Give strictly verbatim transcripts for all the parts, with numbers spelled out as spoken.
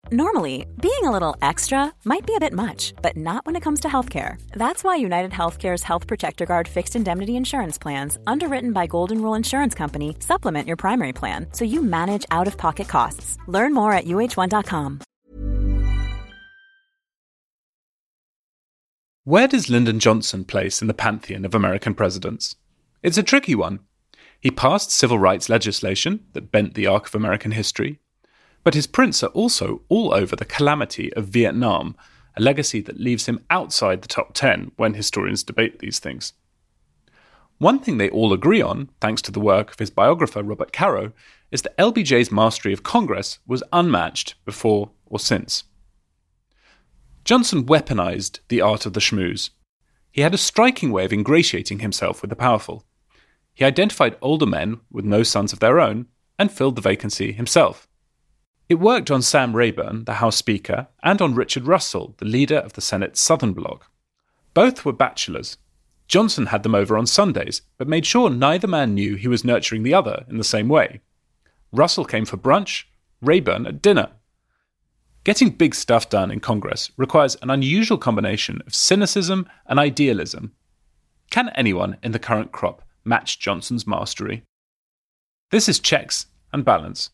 Normally, being a little extra might be a bit much, but not when it comes to healthcare. That's why United Healthcare's Health Protector Guard fixed indemnity insurance plans, underwritten by Golden Rule Insurance Company, supplement your primary plan so you manage out-of-pocket costs. Learn more at U H one dot com. Where does Lyndon Johnson place in the pantheon of American presidents? It's a tricky one. He passed civil rights legislation that bent the arc of American history. But his prints are also all over the calamity of Vietnam, a legacy that leaves him outside the top ten when historians debate these things. One thing they all agree on, thanks to the work of his biographer Robert Caro, is that L B J's mastery of Congress was unmatched before or since. Johnson weaponized the art of the schmooze. He had a striking way of ingratiating himself with the powerful. He identified older men with no sons of their own and filled the vacancy himself. It worked on Sam Rayburn, the House Speaker, and on Richard Russell, the leader of the Senate's Southern Bloc. Both were bachelors. Johnson had them over on Sundays, but made sure neither man knew he was nurturing the other in the same way. Russell came for brunch, Rayburn at dinner. Getting big stuff done in Congress requires an unusual combination of cynicism and idealism. Can anyone in the current crop match Johnson's mastery? This is Checks and Balance.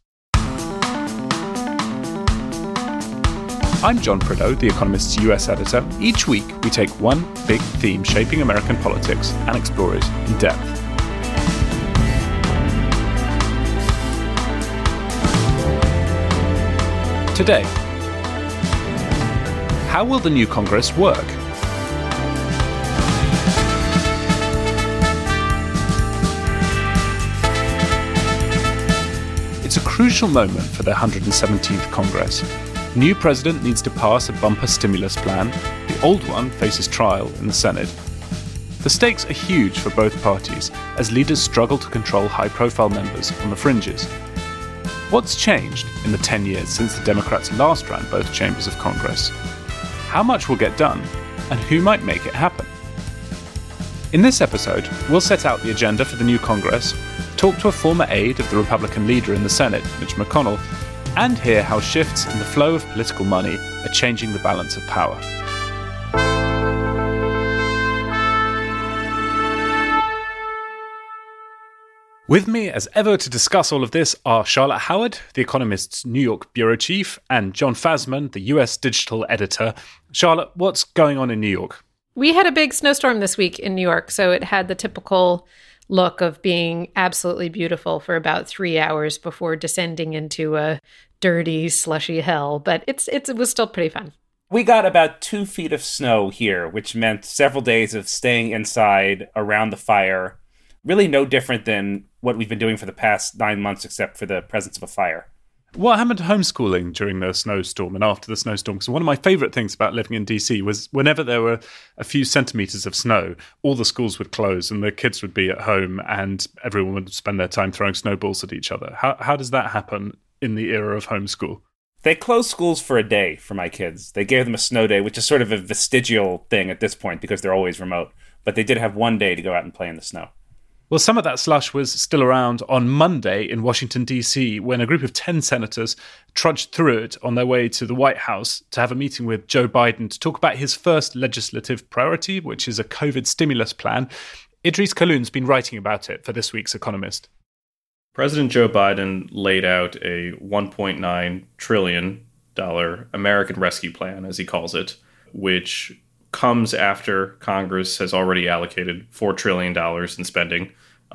I'm John Prideaux, The Economist's U S editor. Each week, we take one big theme shaping American politics and explore it in depth. Today, how will the new Congress work? It's a crucial moment for the one hundred seventeenth Congress. New president needs to pass a bumper stimulus plan. The old one faces trial in the Senate. The stakes are huge for both parties as leaders struggle to control high-profile members on the fringes. What's changed in the ten years since the Democrats last ran both chambers of Congress? How much will get done, and who might make it happen? In this episode, we'll set out the agenda for the new Congress, talk to a former aide of the Republican leader in the Senate, Mitch McConnell, and hear how shifts in the flow of political money are changing the balance of power. With me, as ever, to discuss all of this are Charlotte Howard, The Economist's New York bureau chief, and John Fasman, the U S digital editor. Charlotte, what's going on in New York? We had a big snowstorm this week in New York, so it had the typical look of being absolutely beautiful for about three hours before descending into a dirty, slushy hell. But it's, it's it was still pretty fun. We got about two feet of snow here, which meant several days of staying inside around the fire. Really no different than what we've been doing for the past nine months, except for the presence of a fire. What happened to homeschooling during the snowstorm and after the snowstorm? Because one of my favourite things about living in D C was whenever there were a few centimetres of snow, all the schools would close and the kids would be at home and everyone would spend their time throwing snowballs at each other. How how does that happen in the era of homeschool? They closed schools for a day for my kids. They gave them a snow day, which is sort of a vestigial thing at this point because they're always remote. But they did have one day to go out and play in the snow. Well, some of that slush was still around on Monday in Washington, D C, when a group of ten senators trudged through it on their way to the White House to have a meeting with Joe Biden to talk about his first legislative priority, which is a COVID stimulus plan. Idris Kaloun's been writing about it for this week's Economist. President Joe Biden laid out a one point nine trillion dollars American Rescue Plan, as he calls it, which comes after Congress has already allocated four trillion dollars in spending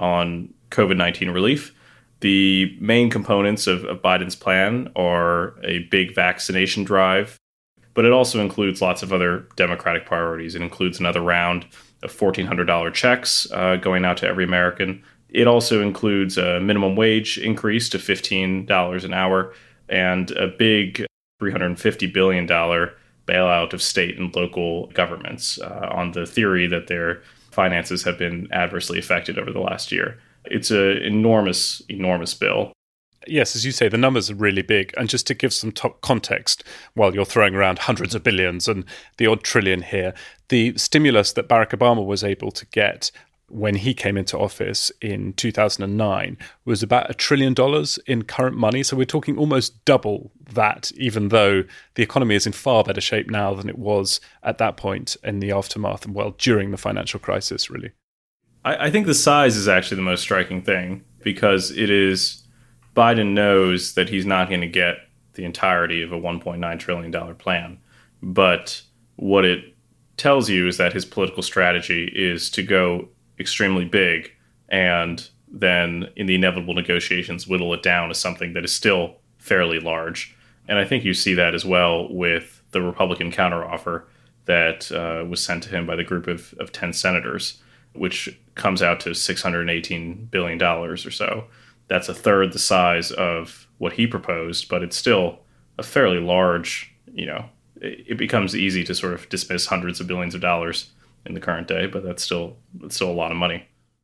on COVID nineteen relief. The main components of, of Biden's plan are a big vaccination drive, but it also includes lots of other Democratic priorities. It includes another round of fourteen hundred dollars checks uh, going out to every American. It also includes a minimum wage increase to fifteen dollars an hour and a big three hundred fifty billion dollars bailout of state and local governments uh, on the theory that their finances have been adversely affected over the last year. It's an enormous, enormous bill. Yes, as you say, the numbers are really big. And just to give some top context, while you're throwing around hundreds of billions and the odd trillion here, the stimulus that Barack Obama was able to get when he came into office in two thousand nine was about a trillion dollars in current money. So we're talking almost double that, even though the economy is in far better shape now than it was at that point in the aftermath and, well, during the financial crisis, really. I, I think the size is actually the most striking thing, because it is Biden knows that he's not going to get the entirety of a one point nine trillion dollars plan. But what it tells you is that his political strategy is to go extremely big and then in the inevitable negotiations whittle it down to something that is still fairly large. And I think you see that as well with the Republican counteroffer that uh, was sent to him by the group of, of ten senators, which comes out to six hundred eighteen billion dollars or so. That's a third the size of what he proposed, but it's still a fairly large, you know, it becomes easy to sort of dismiss hundreds of billions of dollars in the current day, but that's still that's still a lot of money.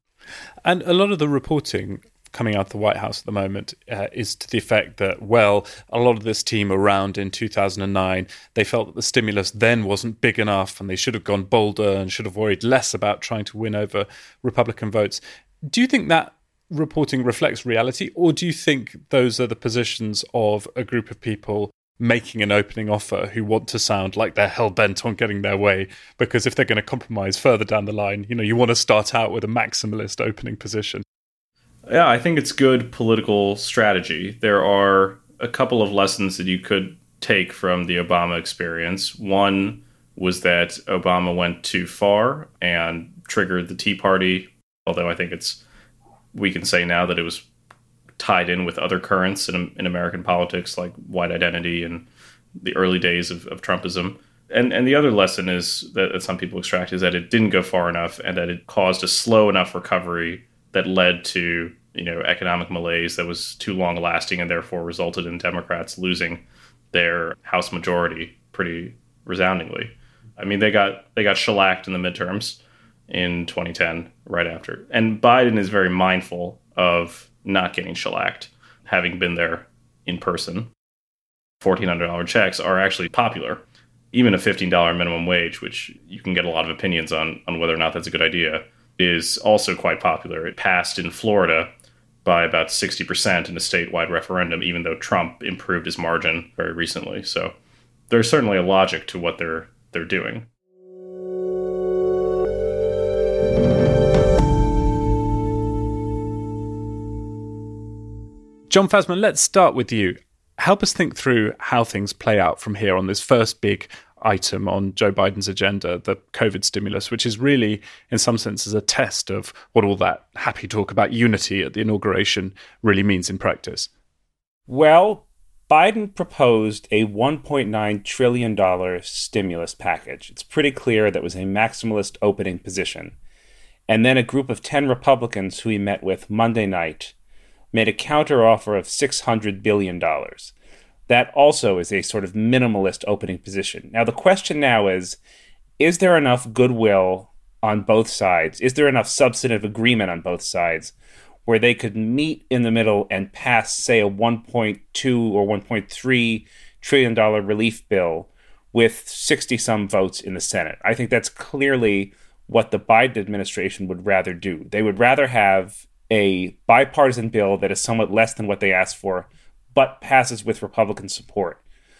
And a lot of the reporting coming out of the White House at the moment uh, is to the effect that, well, a lot of this team around in two thousand nine, they felt that the stimulus then wasn't big enough and they should have gone bolder and should have worried less about trying to win over Republican votes. Do you think that reporting reflects reality, or do you think those are the positions of a group of people making an opening offer who want to sound like they're hell-bent on getting their way? Because if they're going to compromise further down the line, you know, you want to start out with a maximalist opening position. Yeah, I think it's good political strategy. There are a couple of lessons that you could take from the Obama experience. One was that Obama went too far and triggered the Tea Party, although I think it's we can say now that it was tied in with other currents in, in American politics, like white identity and the early days of, of Trumpism. And and the other lesson is that, that some people extract is that it didn't go far enough and that it caused a slow enough recovery that led to, you know, economic malaise that was too long lasting and therefore resulted in Democrats losing their House majority pretty resoundingly. I mean, they got they got shellacked in the midterms in twenty ten, right after. And Biden is very mindful of not getting shellacked, having been there in person. fourteen hundred dollars checks are actually popular. Even a fifteen dollars minimum wage, which you can get a lot of opinions on, on whether or not that's a good idea, is also quite popular. It passed in Florida by about sixty percent in a statewide referendum, even though Trump improved his margin very recently. So there's certainly a logic to what they're they're doing. Jon Fasman, let's start with you. Help us think through how things play out from here on this first big item on Joe Biden's agenda, the COVID stimulus, which is really, in some senses, a test of what all that happy talk about unity at the inauguration really means in practice. Well, Biden proposed a one point nine trillion dollars stimulus package. It's pretty clear that was a maximalist opening position. And then a group of ten Republicans who he met with Monday night made a counteroffer of six hundred billion dollars. That also is a sort of minimalist opening position. Now, the question now is, is there enough goodwill on both sides? Is there enough substantive agreement on both sides where they could meet in the middle and pass, say, a one point two or one point three trillion dollars relief bill with sixty-some votes in the Senate? I think that's clearly what the Biden administration would rather do. They would rather have a bipartisan bill that is somewhat less than what they asked for, but passes with Republican support.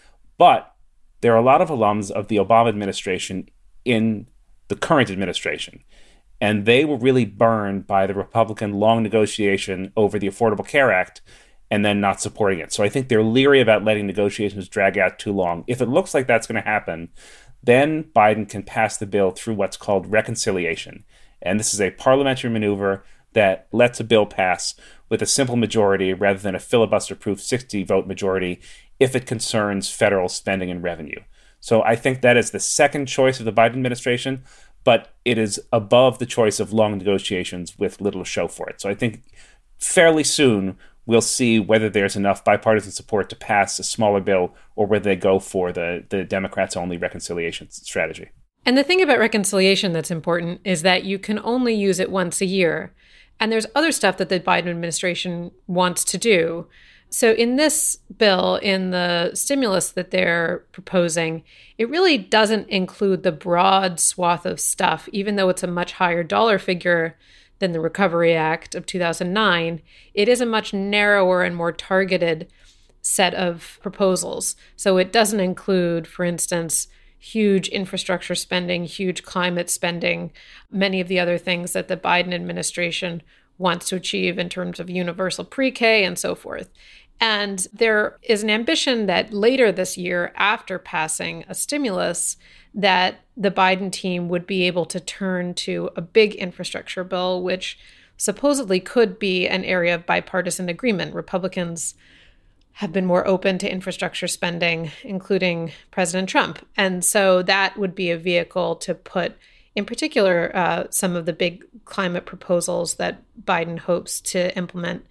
But there are a lot of alums of the Obama administration in the current administration, and they were really burned by the Republican long negotiation over the Affordable Care Act and then not supporting it. So I think they're leery about letting negotiations drag out too long. If it looks like that's going to happen, then Biden can pass the bill through what's called reconciliation. And this is a parliamentary maneuver that lets a bill pass with a simple majority rather than a filibuster-proof sixty-vote majority if it concerns federal spending and revenue. So I think that is the second choice of the Biden administration, but it is above the choice of long negotiations with little to show for it. So I think fairly soon we'll see whether there's enough bipartisan support to pass a smaller bill or whether they go for the, the Democrats-only reconciliation strategy. And the thing about reconciliation that's important is that you can only use it once a year. And there's other stuff that the Biden administration wants to do. So in this bill, in the stimulus that they're proposing, it really doesn't include the broad swath of stuff, even though it's a much higher dollar figure than the Recovery Act of two thousand nine, it is a much narrower and more targeted set of proposals. So it doesn't include, for instance, huge infrastructure spending, huge climate spending, many of the other things that the Biden administration wants to achieve in terms of universal pre-K and so forth. And there is an ambition that later this year, after passing a stimulus, that the Biden team would be able to turn to a big infrastructure bill, which supposedly could be an area of bipartisan agreement. Republicans have been more open to infrastructure spending, including President Trump. And so that would be a vehicle to put, in particular, uh, some of the big climate proposals that Biden hopes to implement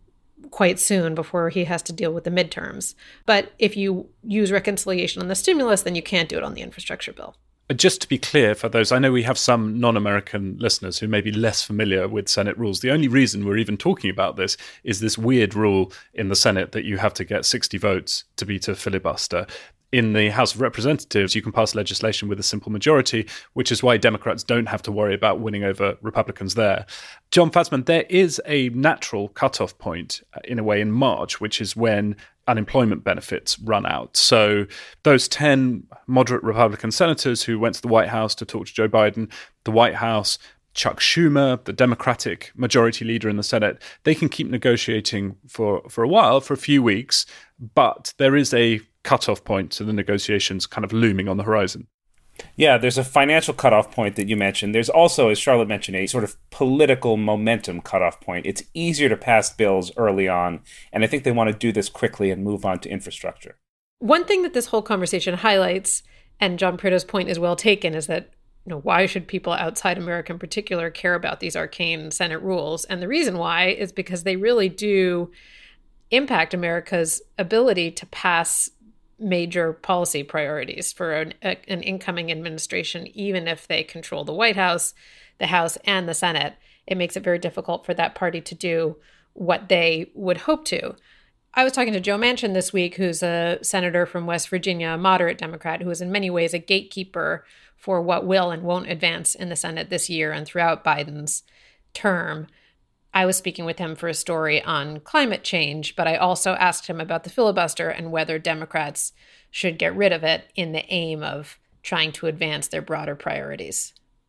quite soon before he has to deal with the midterms. But if you use reconciliation on the stimulus, then you can't do it on the infrastructure bill. Just to be clear for those, I know we have some non-American listeners who may be less familiar with Senate rules. The only reason we're even talking about this is this weird rule in the Senate that you have to get sixty votes to beat a filibuster. In the House of Representatives, you can pass legislation with a simple majority, which is why Democrats don't have to worry about winning over Republicans there. Jon Fasman, there is a natural cutoff point, in a way, in March, which is when unemployment benefits run out. So those ten moderate Republican senators who went to the White House to talk to Joe Biden, the White House, Chuck Schumer, the Democratic majority leader in the Senate, they can keep negotiating for, for a while, for a few weeks, but there is a cutoff point to the negotiations kind of looming on the horizon. Yeah, there's a financial cutoff point that you mentioned. There's also, as Charlotte mentioned, a sort of political momentum cutoff point. It's easier to pass bills early on, and I think they want to do this quickly and move on to infrastructure. One thing that this whole conversation highlights, and John Pritto's point is well taken, is that, you know, why should people outside America in particular care about these arcane Senate rules? And the reason why is because they really do impact America's ability to pass major policy priorities for an, a, an incoming administration, even if they control the White House, the House, and the Senate. It makes it very difficult for that party to do what they would hope to. I was talking to Joe Manchin this week, who's a senator from West Virginia, a moderate Democrat, who is in many ways a gatekeeper for what will and won't advance in the Senate this year and throughout Biden's term. I was speaking with him for a story on climate change, but I also asked him about the filibuster and whether Democrats should get rid of it in the aim of trying to advance their broader priorities.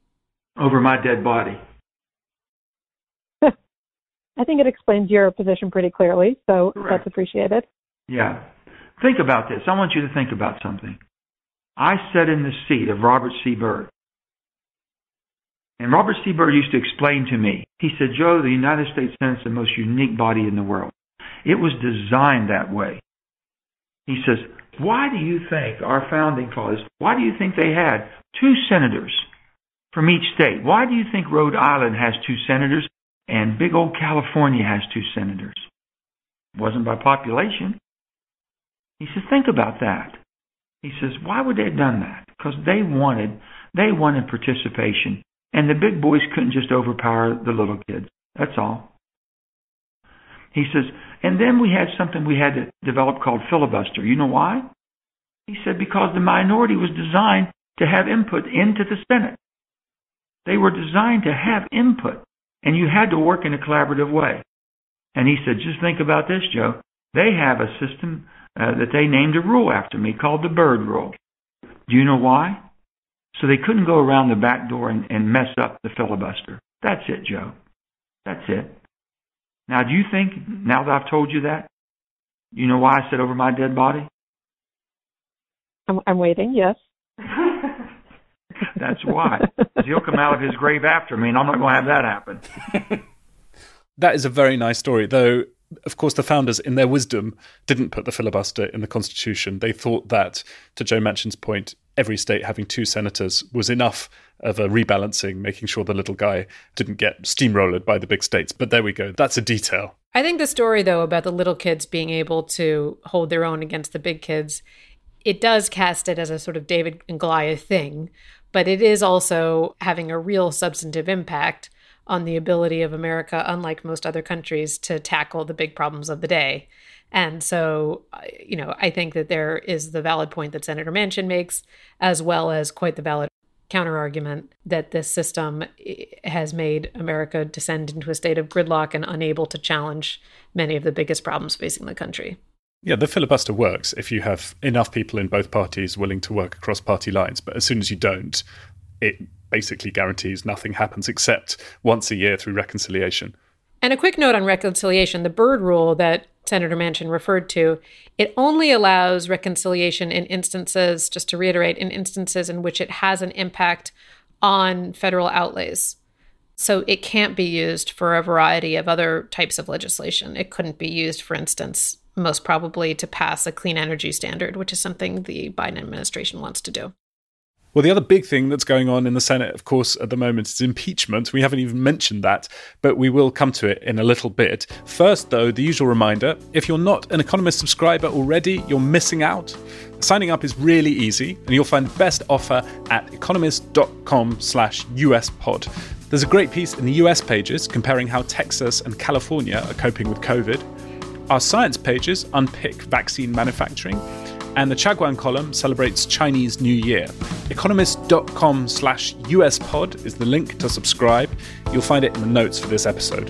Over my dead body. I think it explains your position pretty clearly, so Correct. That's appreciated. Yeah. Think about this. I want you to think about something. I sat in the seat of Robert C. Byrd. And Robert C. Byrd used to explain to me, he said, Joe, the United States Senate is the most unique body in the world. It was designed that way. He says, why do you think our founding fathers, why do you think they had two senators from each state? Why do you think Rhode Island has two senators and big old California has two senators? It wasn't by population. He says, think about that. He says, why would they have done that? Because they wanted, they wanted participation. And the big boys couldn't just overpower the little kids. That's all. He says, and then we had something we had to develop called filibuster. You know why? He said, because the minority was designed to have input into the Senate. They were designed to have input, and you had to work in a collaborative way. And he said, just think about this, Joe. They have a system uh, that they named a rule after me called the Byrd Rule. Do you know why? So they couldn't go around the back door and, and mess up the filibuster. That's it, Joe. That's it. Now, do you think, now that I've told you that, you know why I said over my dead body? I'm, I'm waiting, yes. That's why. He'll come out of his grave after me, and I'm not going to have that happen. That is a very nice story, though. Of course, the founders, in their wisdom, didn't put the filibuster in the Constitution. They thought that, to Joe Manchin's point, every state having two senators was enough of a rebalancing, making sure the little guy didn't get steamrollered by the big states. But there we go. That's a detail. I think the story, though, about the little kids being able to hold their own against the big kids, it does cast it as a sort of David and Goliath thing, but it is also having a real substantive impact on the ability of America, unlike most other countries, to tackle the big problems of the day. And so, you know, I think that there is the valid point that Senator Manchin makes, as well as quite the valid counterargument that this system has made America descend into a state of gridlock and unable to challenge many of the biggest problems facing the country. Yeah, the filibuster works if you have enough people in both parties willing to work across party lines. But as soon as you don't, it basically guarantees nothing happens except once a year through reconciliation. And a quick note on reconciliation, the Byrd rule that Senator Manchin referred to, it only allows reconciliation in instances, just to reiterate, in instances in which it has an impact on federal outlays. So it can't be used for a variety of other types of legislation. It couldn't be used, for instance, most probably to pass a clean energy standard, which is something the Biden administration wants to do. Well, the other big thing that's going on in the Senate, of course, at the moment is impeachment. We haven't even mentioned that, but we will come to it in a little bit. First, though, the usual reminder, if you're not an Economist subscriber already, you're missing out. Signing up is really easy, and you'll find the best offer at economist.com slash US pod. There's a great piece in the U S pages comparing how Texas and California are coping with COVID. Our science pages unpick vaccine manufacturing, and the Chagwan column celebrates Chinese New Year. Economist.com slash US pod is the link to subscribe. You'll find it in the notes for this episode.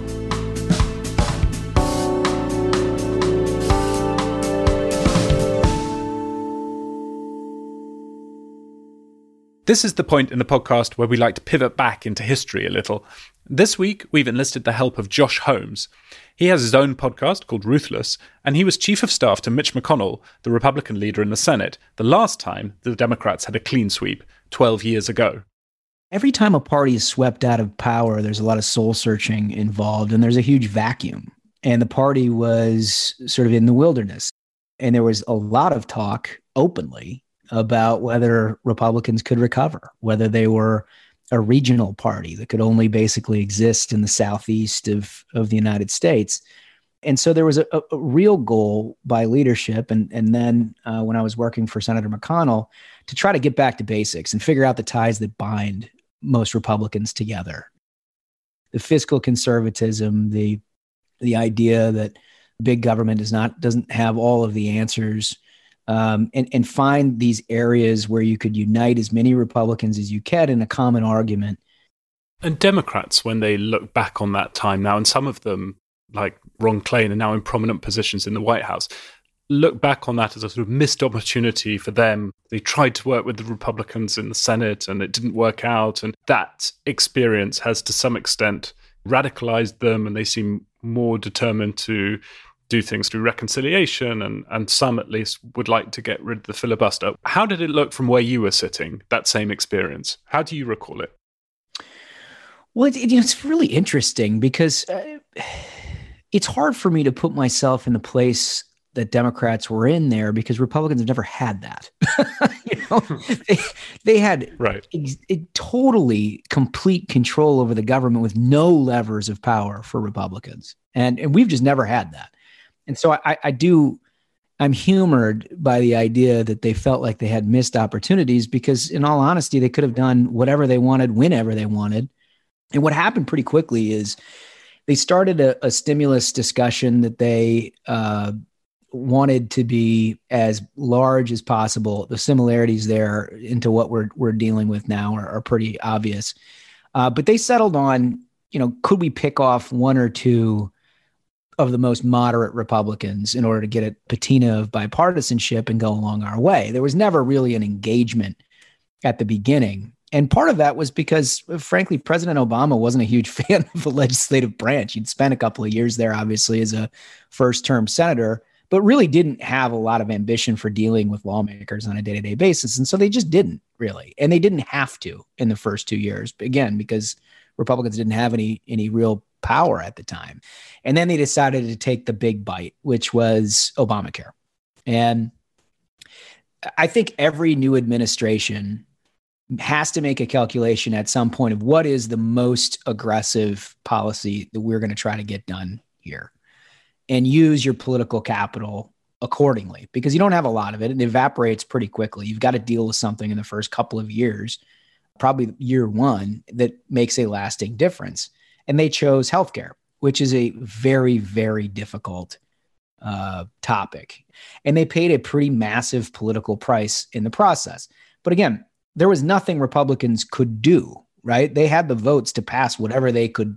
This is the point in the podcast where we like to pivot back into history a little. This week, we've enlisted the help of Josh Holmes. He has his own podcast called Ruthless, and he was chief of staff to Mitch McConnell, the Republican leader in the Senate, the last time the Democrats had a clean sweep, twelve years ago. Every time a party is swept out of power, there's a lot of soul searching involved, and there's a huge vacuum. And the party was sort of in the wilderness. And there was a lot of talk openly about whether Republicans could recover, whether they were a regional party that could only basically exist in the southeast of, of the United States. And so there was a, a real goal by leadership, and, and then uh, when I was working for Senator McConnell, to try to get back to basics and figure out the ties that bind most Republicans together. The fiscal conservatism, the the idea that big government does not doesn't have all of the answers, um, and, and find these areas where you could unite as many Republicans as you can in a common argument. And Democrats, when they look back on that time now, and some of them, like Ron Klain, are now in prominent positions in the White House, look back on that as a sort of missed opportunity for them. They tried to work with the Republicans in the Senate and it didn't work out. And that experience has to some extent radicalized them, and they seem more determined to do things through reconciliation, and, and some at least would like to get rid of the filibuster. How did it look from where you were sitting, that same experience? How do you recall it? Well, it, it, it's really interesting because uh, it's hard for me to put myself in the place that Democrats were in there, because Republicans have never had that. you know, they, they had right. ex- it, totally complete control over the government with no levers of power for Republicans. And, and we've just never had that. And so I, I do, I'm humored by the idea that they felt like they had missed opportunities, because in all honesty, they could have done whatever they wanted, whenever they wanted. And what happened pretty quickly is they started a, a stimulus discussion that they uh, wanted to be as large as possible. The similarities there into what we're we're dealing with now are, are pretty obvious. Uh, but they settled on, you know, could we pick off one or two of the most moderate Republicans in order to get a patina of bipartisanship and go along our way? There was never really an engagement at the beginning. And part of that was because, frankly, President Obama wasn't a huge fan of the legislative branch. He'd spent a couple of years there, obviously, as a first-term senator, but really didn't have a lot of ambition for dealing with lawmakers on a day-to-day basis. And so they just didn't really. And they didn't have to in the first two years, again, because Republicans didn't have any any real power at the time. And then they decided to take the big bite, which was Obamacare. And I think every new administration has to make a calculation at some point of what is the most aggressive policy that we're going to try to get done here, and use your political capital accordingly, because you don't have a lot of it and it evaporates pretty quickly. You've got to deal with something in the first couple of years, probably year one, that makes a lasting difference. And they chose healthcare, which is a very, very difficult uh, topic. And they paid a pretty massive political price in the process. But again, there was nothing Republicans could do, right? They had the votes to pass whatever they could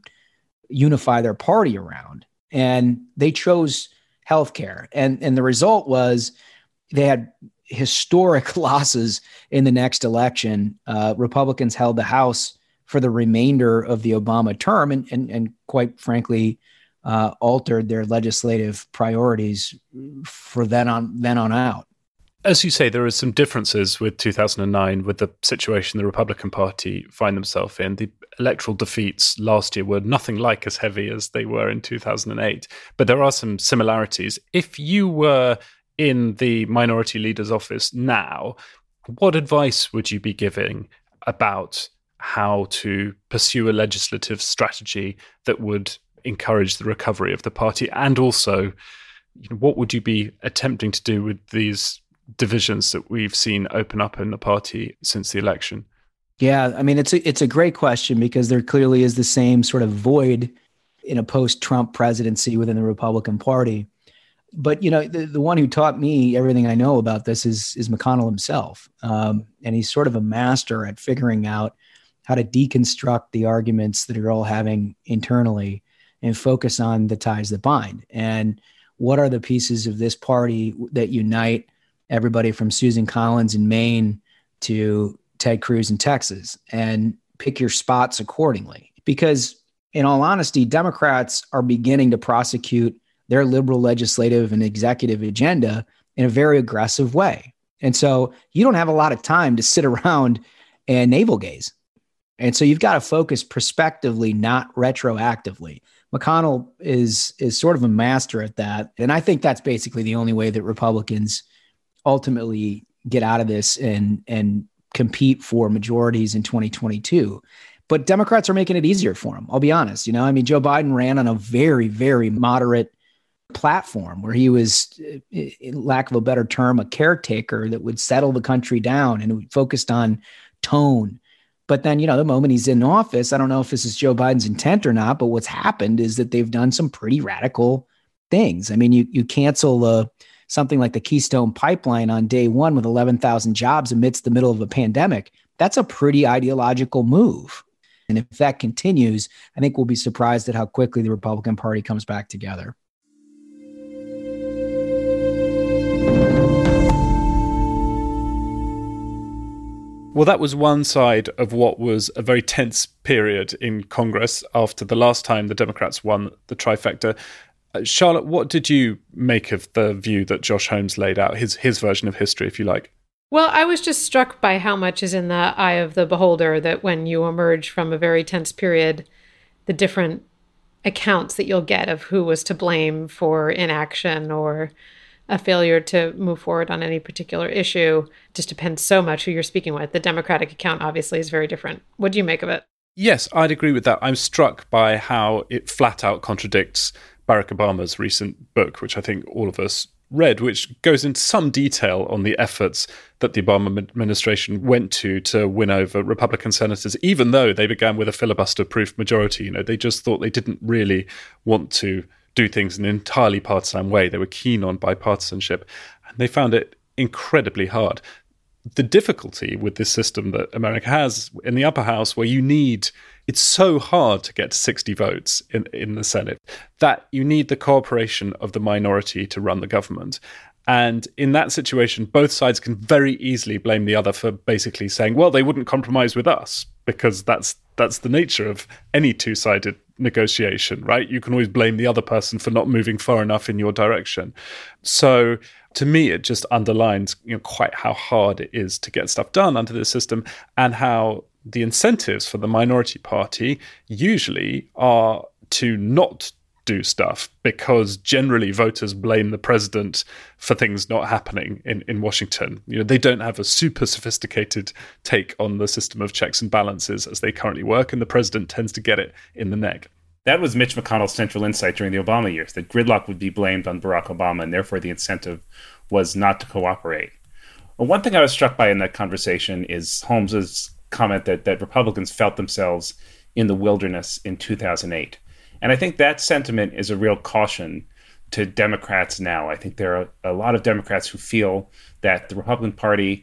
unify their party around. And they chose healthcare. And, and the result was they had historic losses in the next election. Uh, Republicans held the House for the remainder of the Obama term and, and, and quite frankly, uh, altered their legislative priorities for then on, then on out. As you say, there are some differences with two thousand nine, with the situation the Republican Party find themselves in. The electoral defeats last year were nothing like as heavy as they were in two thousand eight, but there are some similarities. If you were in the minority leader's office now, what advice would you be giving about how to pursue a legislative strategy that would encourage the recovery of the party? And also, you know, what would you be attempting to do with these divisions that we've seen open up in the party since the election? Yeah, I mean, it's a, it's a great question because there clearly is the same sort of void in a post-Trump presidency within the Republican Party. But, you know, the, the one who taught me everything I know about this is, is McConnell himself. Um, and he's sort of a master at figuring out how to deconstruct the arguments that you're all having internally and focus on the ties that bind. And what are the pieces of this party that unite everybody from Susan Collins in Maine to Ted Cruz in Texas, and pick your spots accordingly. Because in all honesty, Democrats are beginning to prosecute their liberal legislative and executive agenda in a very aggressive way. And so you don't have a lot of time to sit around and navel gaze. And so you've got to focus prospectively, not retroactively. McConnell is, is sort of a master at that. And I think that's basically the only way that Republicans ultimately get out of this and, and compete for majorities in twenty twenty-two. But Democrats are making it easier for them. I'll be honest. You know, I mean, Joe Biden ran on a very, very moderate platform where he was, in lack of a better term, a caretaker that would settle the country down and focused on tone. But then, you know, the moment he's in office, I don't know if this is Joe Biden's intent or not, but what's happened is that they've done some pretty radical things. I mean, you you cancel uh, something like the Keystone Pipeline on day one with eleven thousand jobs amidst the middle of a pandemic. That's a pretty ideological move. And if that continues, I think we'll be surprised at how quickly the Republican Party comes back together. Well, that was one side of what was a very tense period in Congress after the last time the Democrats won the trifecta. Uh, Charlotte, what did you make of the view that Josh Holmes laid out, his his version of history, if you like? Well, I was just struck by how much is in the eye of the beholder, that when you emerge from a very tense period, the different accounts that you'll get of who was to blame for inaction or a failure to move forward on any particular issue just depends so much who you're speaking with. The Democratic account obviously is very different. What do you make of it? Yes, I'd agree with that. I'm struck by how it flat out contradicts Barack Obama's recent book, which I think all of us read, which goes into some detail on the efforts that the Obama administration went to to win over Republican senators, even though they began with a filibuster-proof majority. You know, they just thought they didn't really want to do things in an entirely partisan way. They were keen on bipartisanship, and they found it incredibly hard. The difficulty with this system that America has in the upper house, where you need, it's so hard to get to sixty votes in, in the Senate, that you need the cooperation of the minority to run the government. And in that situation, both sides can very easily blame the other for basically saying, well, they wouldn't compromise with us, because that's that's the nature of any two-sided negotiation, right? You can always blame the other person for not moving far enough in your direction. So to me, it just underlines, you know, quite how hard it is to get stuff done under this system, and how the incentives for the minority party usually are to not do stuff, because generally voters blame the president for things not happening in, in Washington. You know, they don't have a super sophisticated take on the system of checks and balances as they currently work, and the president tends to get it in the neck. That was Mitch McConnell's central insight during the Obama years, that gridlock would be blamed on Barack Obama, and therefore the incentive was not to cooperate. Well, one thing I was struck by in that conversation is Holmes's comment that, that Republicans felt themselves in the wilderness in two thousand eight. And I think that sentiment is a real caution to Democrats now. I think there are a lot of Democrats who feel that the Republican Party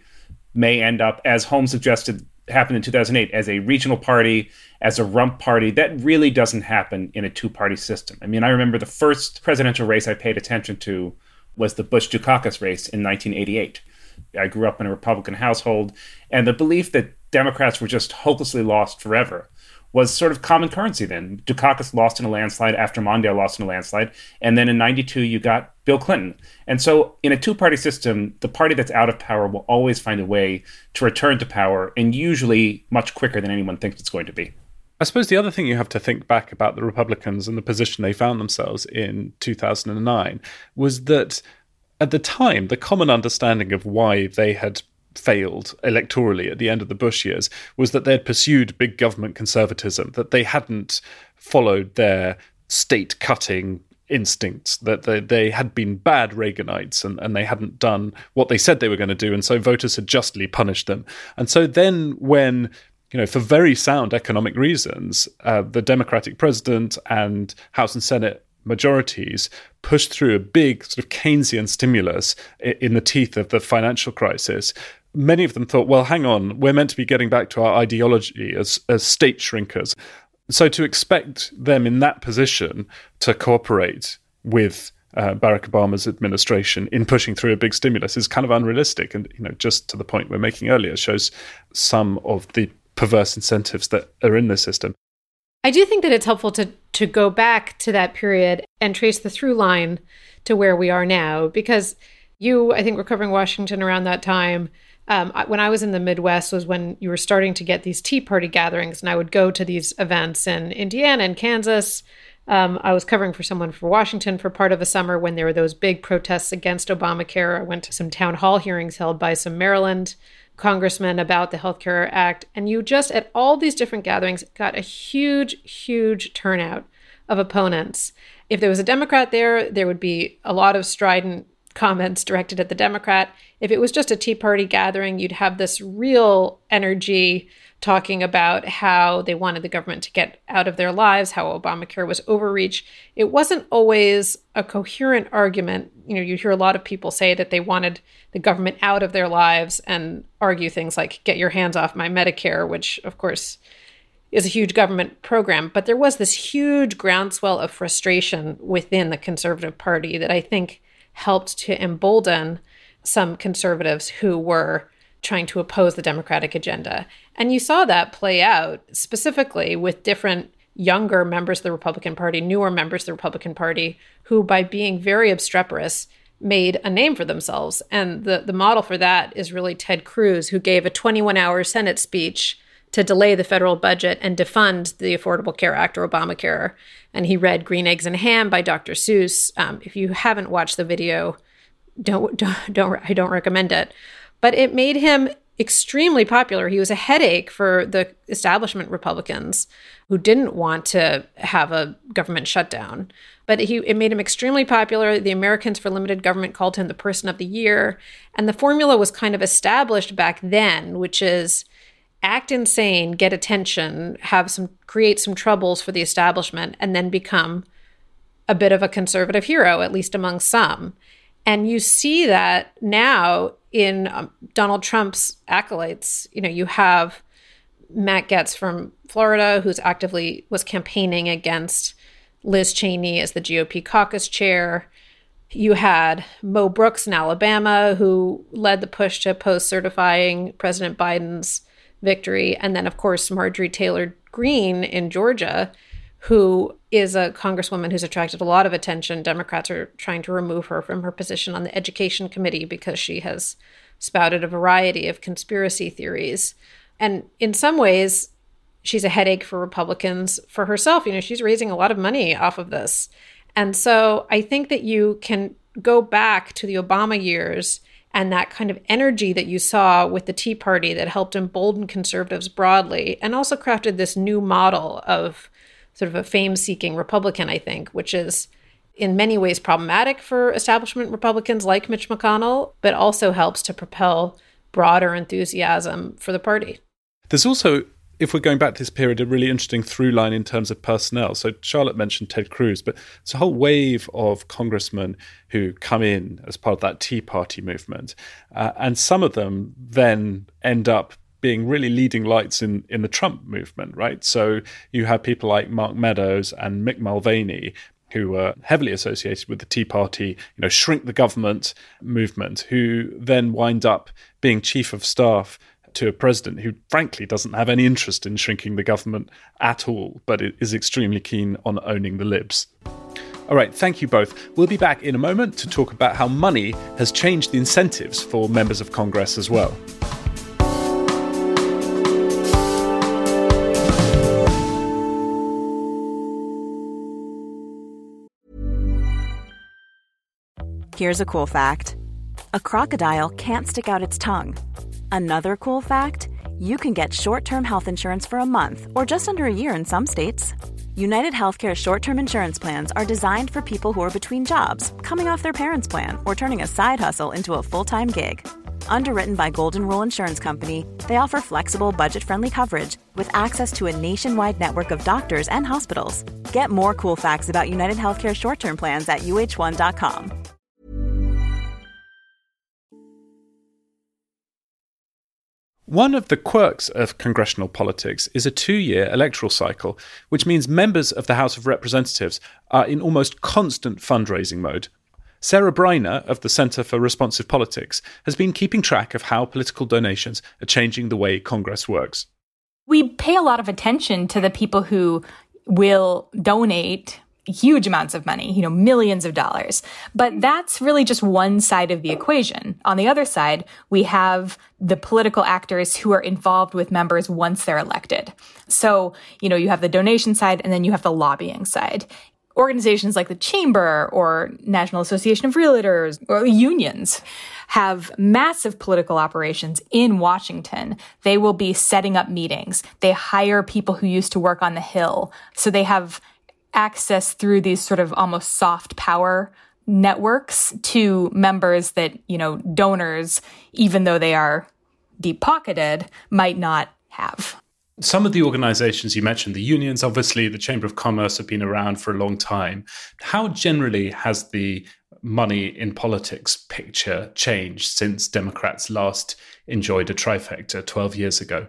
may end up, as Holmes suggested happened in two thousand eight, as a regional party, as a rump party. That really doesn't happen in a two-party system. I mean, I remember the first presidential race I paid attention to was the Bush-Dukakis race in nineteen eighty-eight. I grew up in a Republican household, and the belief that Democrats were just hopelessly lost forever was sort of common currency then. Dukakis lost in a landslide after Mondale lost in a landslide. And then in ninety-two, you got Bill Clinton. And so in a two-party system, the party that's out of power will always find a way to return to power, and usually much quicker than anyone thinks it's going to be. I suppose the other thing you have to think back about the Republicans and the position they found themselves in two thousand nine was that at the time, the common understanding of why they had failed electorally at the end of the Bush years was that they had pursued big government conservatism, that they hadn't followed their state-cutting instincts, that they, they had been bad Reaganites and, and they hadn't done what they said they were going to do, and so voters had justly punished them. And so then when, you know, for very sound economic reasons, uh, the Democratic president and House and Senate majorities pushed through a big sort of Keynesian stimulus in the teeth of the financial crisis, many of them thought, well, hang on, we're meant to be getting back to our ideology as, as state shrinkers. So to expect them in that position to cooperate with uh, Barack Obama's administration in pushing through a big stimulus is kind of unrealistic. And, you know, just to the point we're making earlier, shows some of the perverse incentives that are in this system. I do think that it's helpful to to go back to that period and trace the through line to where we are now, because you, I think, were covering Washington around that time. Um, when I was in the Midwest was when you were starting to get these Tea Party gatherings, and I would go to these events in Indiana and Kansas. Um, I was covering for someone for Washington for part of a summer when there were those big protests against Obamacare. I went to some town hall hearings held by some Maryland congressmen about the Health Care Act. And you just, at all these different gatherings, got a huge, huge turnout of opponents. If there was a Democrat there, there would be a lot of strident comments directed at the Democrat. If it was just a Tea Party gathering, you'd have this real energy talking about how they wanted the government to get out of their lives, how Obamacare was overreach. It wasn't always a coherent argument. You know, you hear a lot of people say that they wanted the government out of their lives and argue things like, get your hands off my Medicare, which, of course, is a huge government program. But there was this huge groundswell of frustration within the Conservative Party that I think helped to embolden some conservatives who were trying to oppose the Democratic agenda. And you saw that play out specifically with different younger members of the Republican Party, newer members of the Republican Party, who by being very obstreperous made a name for themselves. And the, the model for that is really Ted Cruz, who gave a twenty-one hour Senate speech to delay the federal budget and defund the Affordable Care Act, or Obamacare. And he read Green Eggs and Ham by Doctor Seuss. Um, if you haven't watched the video, don't, don't, don't, I don't recommend it. But it made him extremely popular. He was a headache for the establishment Republicans who didn't want to have a government shutdown. But he it made him extremely popular. The Americans for Limited Government called him the person of the year. And the formula was kind of established back then, which is act insane, get attention, have some create some troubles for the establishment, and then become a bit of a conservative hero, at least among some. And you see that now in um, Donald Trump's acolytes. You know, you have Matt Gaetz from Florida, who's actively was campaigning against Liz Cheney as the G O P caucus chair. You had Mo Brooks in Alabama, who led the push to oppose certifying President Biden's victory. And then, of course, Marjorie Taylor Greene in Georgia, who is a congresswoman who's attracted a lot of attention. Democrats are trying to remove her from her position on the Education Committee because she has spouted a variety of conspiracy theories. And in some ways, she's a headache for Republicans for herself. You know, she's raising a lot of money off of this. And so I think that you can go back to the Obama years and that kind of energy that you saw with the Tea Party that helped embolden conservatives broadly, and also crafted this new model of sort of a fame-seeking Republican, I think, which is in many ways problematic for establishment Republicans like Mitch McConnell, but also helps to propel broader enthusiasm for the party. There's also if we're going back to this period, a really interesting through line in terms of personnel. So Charlotte mentioned Ted Cruz, but it's a whole wave of congressmen who come in as part of that Tea Party movement. Uh, and some of them then end up being really leading lights in, in the Trump movement, right? So you have people like Mark Meadows and Mick Mulvaney, who were heavily associated with the Tea Party, you know, shrink the government movement, who then wind up being chief of staff to a president who frankly doesn't have any interest in shrinking the government at all, but is extremely keen on owning the libs. All right, thank you both. We'll be back in a moment to talk about how money has changed the incentives for members of Congress as well. Here's a cool fact. A crocodile can't stick out its tongue. Another cool fact, you can get short-term health insurance for a month or just under a year in some states. United Healthcare short-term insurance plans are designed for people who are between jobs, coming off their parents' plan, or turning a side hustle into a full-time gig. Underwritten by Golden Rule Insurance Company, they offer flexible, budget-friendly coverage with access to a nationwide network of doctors and hospitals. Get more cool facts about United Healthcare short-term plans at U H one dot com. One of the quirks of congressional politics is a two-year electoral cycle, which means members of the House of Representatives are in almost constant fundraising mode. Sarah Briner of the Center for Responsive Politics has been keeping track of how political donations are changing the way Congress works. We pay a lot of attention to the people who will donate huge amounts of money, you know, millions of dollars. But that's really just one side of the equation. On the other side, we have the political actors who are involved with members once they're elected. So, you know, you have the donation side and then you have the lobbying side. Organizations like the Chamber or National Association of Realtors or unions have massive political operations in Washington. They will be setting up meetings. They hire people who used to work on the Hill. So they have access through these sort of almost soft power networks to members that, you know, donors, even though they are deep-pocketed, might not have. Some of the organizations you mentioned, the unions, obviously the Chamber of Commerce have been around for a long time. How generally has the money in politics picture changed since Democrats last enjoyed a trifecta twelve years ago?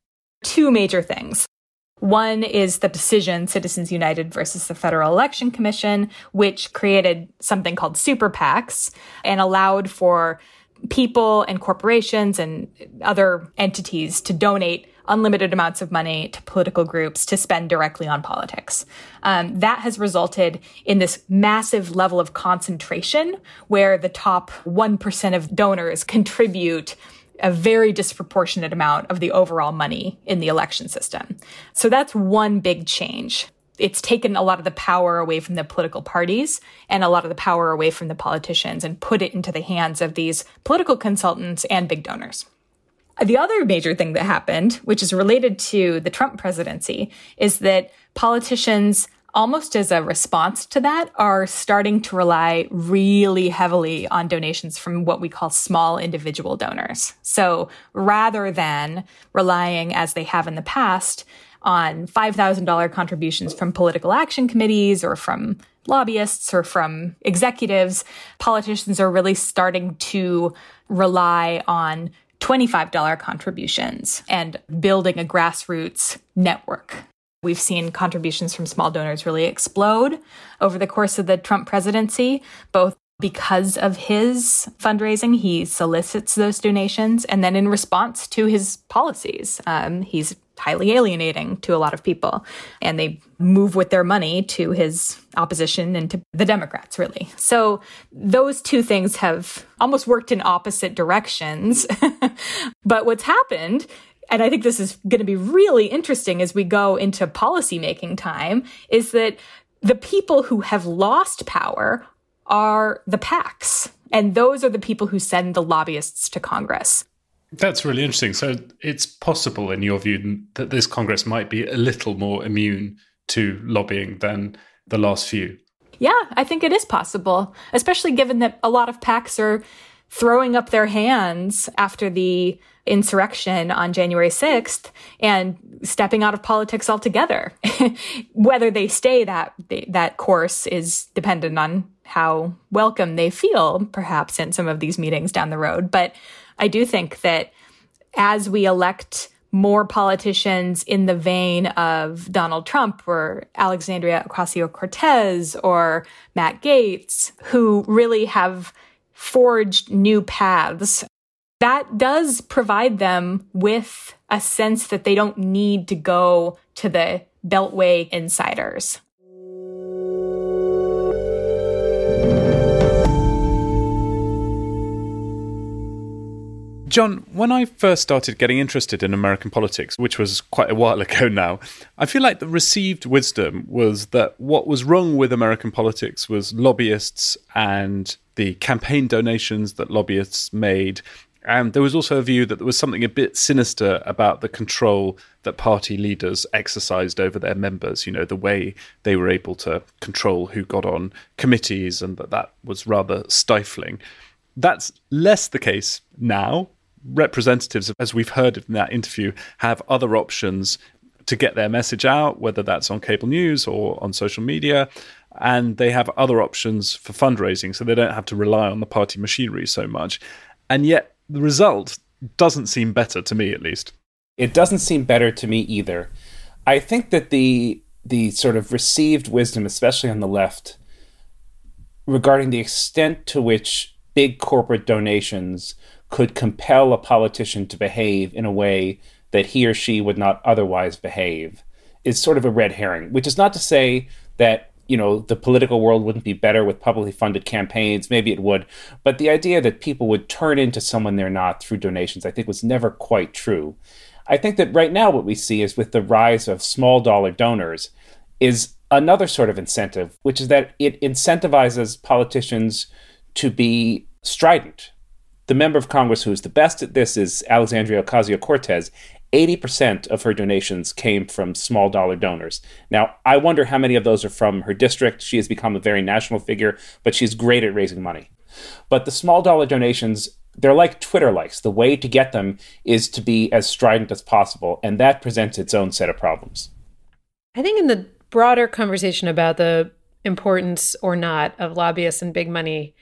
Two major things. One is the decision, Citizens United versus the Federal Election Commission, which created something called super PACs and allowed for people and corporations and other entities to donate unlimited amounts of money to political groups to spend directly on politics. Um, that has resulted in this massive level of concentration where the top one percent of donors contribute a very disproportionate amount of the overall money in the election system. So that's one big change. It's taken a lot of the power away from the political parties and a lot of the power away from the politicians and put it into the hands of these political consultants and big donors. The other major thing that happened, which is related to the Trump presidency, is that politicians, almost as a response to that, are starting to rely really heavily on donations from what we call small individual donors. So rather than relying, as they have in the past, on five thousand dollars contributions from political action committees or from lobbyists or from executives, politicians are really starting to rely on twenty-five dollars contributions and building a grassroots network. We've seen contributions from small donors really explode over the course of the Trump presidency, both because of his fundraising. He solicits those donations, and then in response to his policies, um, he's highly alienating to a lot of people, and they move with their money to his opposition and to the Democrats, really. So those two things have almost worked in opposite directions. But what's happened, and I think this is going to be really interesting as we go into policymaking time, is that the people who have lost power are the PACs. And those are the people who send the lobbyists to Congress. That's really interesting. So it's possible, in your view, that this Congress might be a little more immune to lobbying than the last few. Yeah, I think it is possible, especially given that a lot of PACs are throwing up their hands after the insurrection on January sixth and stepping out of politics altogether. Whether they stay that that course is dependent on how welcome they feel, perhaps, in some of these meetings down the road. But I do think that as we elect more politicians in the vein of Donald Trump or Alexandria Ocasio-Cortez or Matt Gaetz, who really have forged new paths, that does provide them with a sense that they don't need to go to the Beltway insiders. John, when I first started getting interested in American politics, which was quite a while ago now, I feel like the received wisdom was that what was wrong with American politics was lobbyists and the campaign donations that lobbyists made. And there was also a view that there was something a bit sinister about the control that party leaders exercised over their members, you know, the way they were able to control who got on committees, and that that was rather stifling. That's less the case now. Representatives, as we've heard in that interview, have other options to get their message out, whether that's on cable news or on social media, and they have other options for fundraising, so they don't have to rely on the party machinery so much. And yet the result doesn't seem better, to me at least. It doesn't seem better to me either. I think that the the sort of received wisdom, especially on the left, regarding the extent to which big corporate donations could compel a politician to behave in a way that he or she would not otherwise behave, is sort of a red herring, which is not to say that, you know, the political world wouldn't be better with publicly funded campaigns. Maybe it would. But the idea that people would turn into someone they're not through donations, I think, was never quite true. I think that right now what we see is with the rise of small dollar donors is another sort of incentive, which is that it incentivizes politicians to be strident. The member of Congress who is the best at this is Alexandria Ocasio-Cortez. eighty percent of her donations came from small dollar donors. Now, I wonder how many of those are from her district. She has become a very national figure, but she's great at raising money. But the small dollar donations, they're like Twitter likes. The way to get them is to be as strident as possible, and that presents its own set of problems. I think in the broader conversation about the importance or not of lobbyists and big money,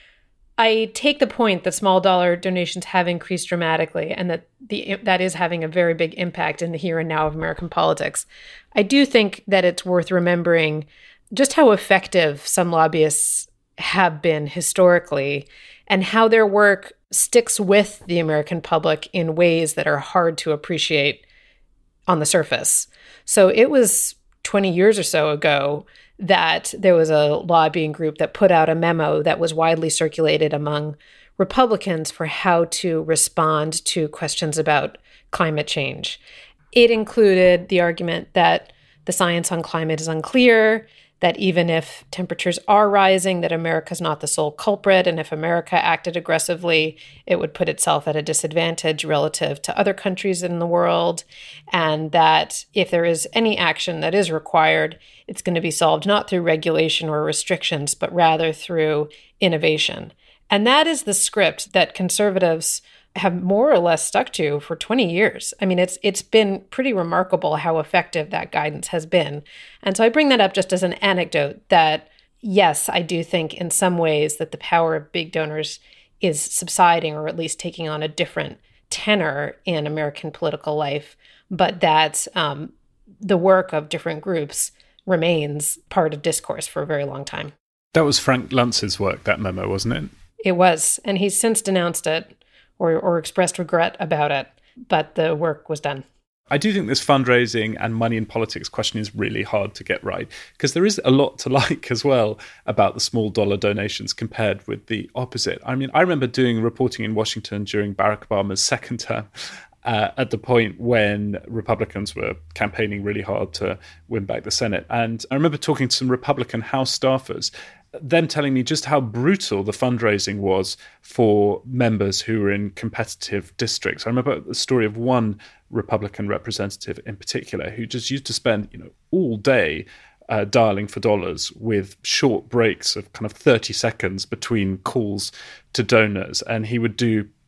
I take the point that small dollar donations have increased dramatically and that the that is having a very big impact in the here and now of American politics. I do think that it's worth remembering just how effective some lobbyists have been historically and how their work sticks with the American public in ways that are hard to appreciate on the surface. So it was twenty years or so ago that there was a lobbying group that put out a memo that was widely circulated among Republicans for how to respond to questions about climate change. It included the argument that the science on climate is unclear, that even if temperatures are rising, that America's not the sole culprit, and if America acted aggressively, it would put itself at a disadvantage relative to other countries in the world, and that if there is any action that is required, it's going to be solved not through regulation or restrictions, but rather through innovation. And that is the script that conservatives have more or less stuck to for twenty years. I mean, it's it's been pretty remarkable how effective that guidance has been. And so I bring that up just as an anecdote that, yes, I do think in some ways that the power of big donors is subsiding or at least taking on a different tenor in American political life, but that um, the work of different groups remains part of discourse for a very long time. That was Frank Luntz's work, that memo, wasn't it? It was, and he's since denounced it or, or expressed regret about it, but the work was done. I do think this fundraising and money in politics question is really hard to get right, because there is a lot to like as well about the small dollar donations compared with the opposite. I mean, I remember doing reporting in Washington during Barack Obama's second term, uh, at the point when Republicans were campaigning really hard to win back the Senate. And I remember talking to some Republican House staffers, them telling me just how brutal the fundraising was for members who were in competitive districts. I remember the story of one Republican representative in particular who just used to spend, you know, all day uh, dialing for dollars with short breaks of kind of thirty seconds between calls to donors. And he would do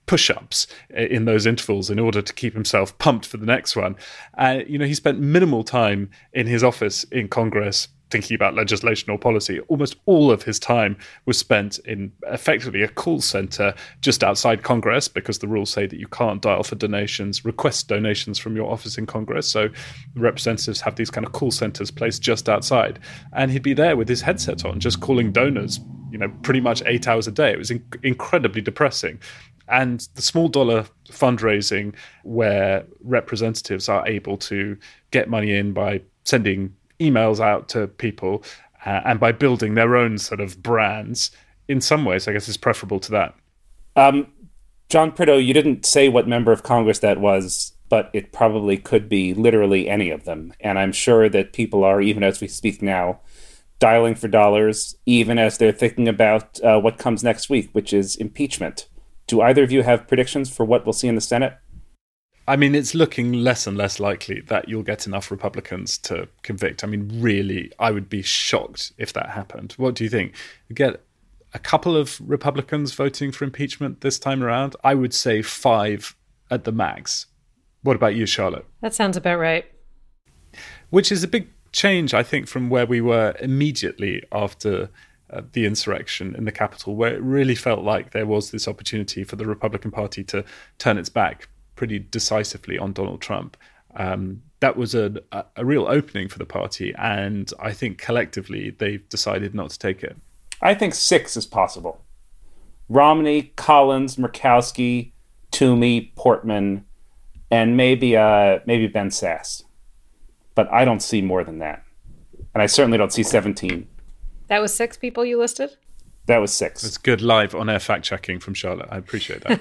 push-ups in those intervals in order to keep himself pumped for the next one. Uh, you know, he spent minimal time in his office in Congress thinking about legislation or policy. Almost all of his time was spent in effectively a call center just outside Congress, because the rules say that you can't dial for donations, request donations from your office in Congress. So the representatives have these kind of call centers placed just outside. And he'd be there with his headset on, just calling donors, you know, pretty much eight hours a day. It was in- incredibly depressing. And the small dollar fundraising, where representatives are able to get money in by sending emails out to people uh, and by building their own sort of brands, in some ways, I guess, is preferable to that. Um, John Prideaux, you didn't say what member of Congress that was, but it probably could be literally any of them. And I'm sure that people are, even as we speak now, dialing for dollars, even as they're thinking about uh, what comes next week, which is impeachment. Do either of you have predictions for what we'll see in the Senate? I mean, it's looking less and less likely that you'll get enough Republicans to convict. I mean, really, I would be shocked if that happened. What do you think? You get a couple of Republicans voting for impeachment this time around? I would say five at the max. What about you, Charlotte? That sounds about right. Which is a big change, I think, from where we were immediately after uh, the insurrection in the Capitol, where it really felt like there was this opportunity for the Republican Party to turn its back pretty decisively on Donald Trump. Um, that was a, a real opening for the party, and I think collectively they've decided not to take it. I think six is possible. Romney, Collins, Murkowski, Toomey, Portman, and maybe uh, maybe Ben Sasse. But I don't see more than that. And I certainly don't see seventeen. That was six people you listed? That was six. It's good live on-air fact-checking from Charlotte. I appreciate that.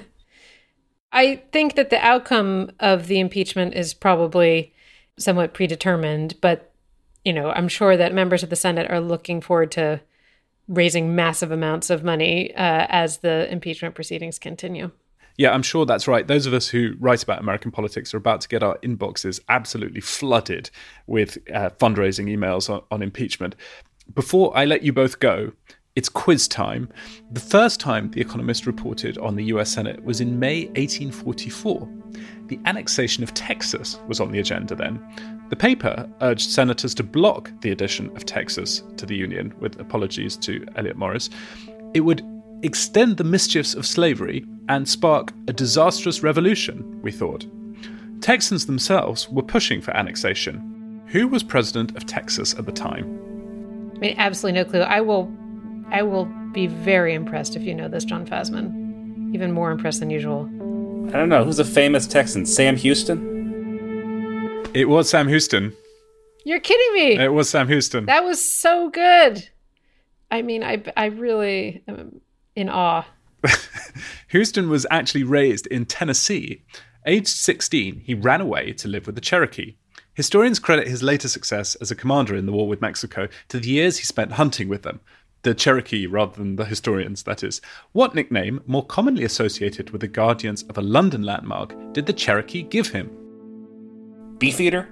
I think that the outcome of the impeachment is probably somewhat predetermined, but, you know, I'm sure that members of the Senate are looking forward to raising massive amounts of money uh, as the impeachment proceedings continue. Yeah, I'm sure that's right. Those of us who write about American politics are about to get our inboxes absolutely flooded with uh, fundraising emails on, on impeachment. Before I let you both go, it's quiz time. The first time The Economist reported on the U S Senate was in May eighteen forty-four. The annexation of Texas was on the agenda then. The paper urged senators to block the addition of Texas to the Union, with apologies to Elliot Morris. It would extend the mischiefs of slavery and spark a disastrous revolution, we thought. Texans themselves were pushing for annexation. Who was president of Texas at the time? I mean, absolutely no clue. I will I will be very impressed if you know this, John Fasman. Even more impressed than usual. I don't know. Who's a famous Texan? Sam Houston? It was Sam Houston. You're kidding me. It was Sam Houston. That was so good. I mean, I, I really am in awe. Houston was actually raised in Tennessee. Aged sixteen, he ran away to live with the Cherokee. Historians credit his later success as a commander in the war with Mexico to the years he spent hunting with them. The Cherokee rather than the historians, that is. What nickname, more commonly associated with the guardians of a London landmark, did the Cherokee give him? Beefeater?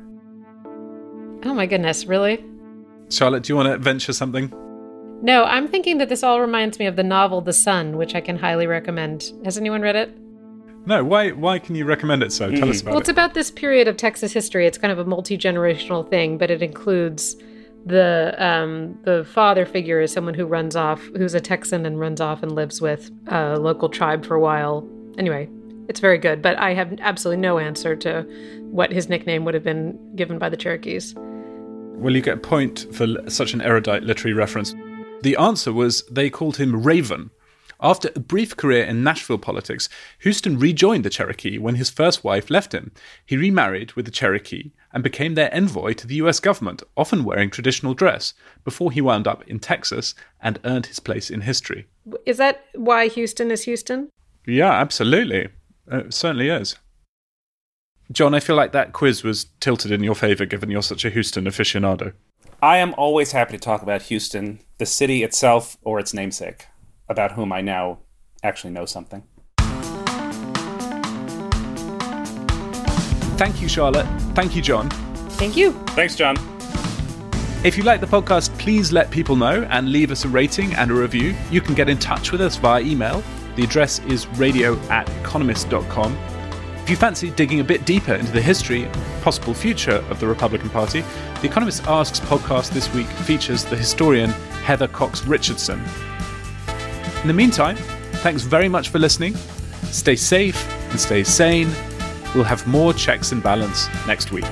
Oh my goodness, really? Charlotte, do you want to venture something? No, I'm thinking that this all reminds me of the novel The Sun, which I can highly recommend. Has anyone read it? No, why Why can you recommend it so? Mm. Tell us about well, it. Well, it's about this period of Texas history. It's kind of a multi-generational thing, but it includes the um, the father figure is someone who runs off, who's a Texan and runs off and lives with a local tribe for a while. Anyway, it's very good, but I have absolutely no answer to what his nickname would have been given by the Cherokees. Well, you get a point for such an erudite literary reference. The answer was they called him Raven. After a brief career in Nashville politics, Houston rejoined the Cherokee when his first wife left him. He remarried with the Cherokee and became their envoy to the U S government, often wearing traditional dress, before he wound up in Texas and earned his place in history. Is that why Houston is Houston? Yeah, absolutely. It certainly is. John, I feel like that quiz was tilted in your favor, given you're such a Houston aficionado. I am always happy to talk about Houston, the city itself, or its namesake, about whom I now actually know something. Thank you, Charlotte. Thank you, John. Thank you. Thanks, John. If you like the podcast, please let people know and leave us a rating and a review. You can get in touch with us via email, The address is radio at economist dot com. If you fancy digging a bit deeper into the history and possible future of the Republican Party, The Economist Asks podcast this week features the historian Heather Cox Richardson. In the meantime, thanks very much for listening. Stay safe and stay sane. We'll have more Checks and Balance next week.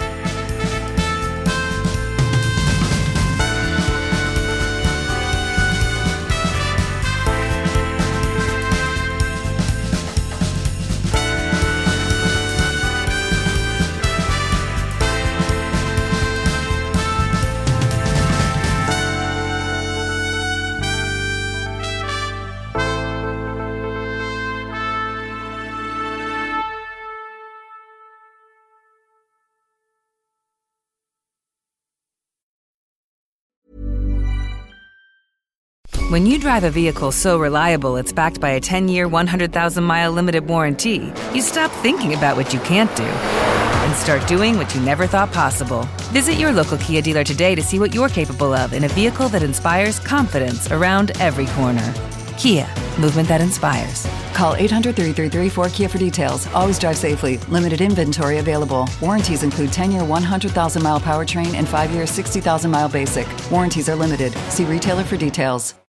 When you drive a vehicle so reliable it's backed by a ten-year, one hundred thousand mile limited warranty, you stop thinking about what you can't do and start doing what you never thought possible. Visit your local Kia dealer today to see what you're capable of in a vehicle that inspires confidence around every corner. Kia, movement that inspires. Call eight hundred, three three three, four K I A for details. Always drive safely. Limited inventory available. Warranties include ten-year, one hundred thousand mile powertrain and five-year, sixty thousand mile basic. Warranties are limited. See retailer for details.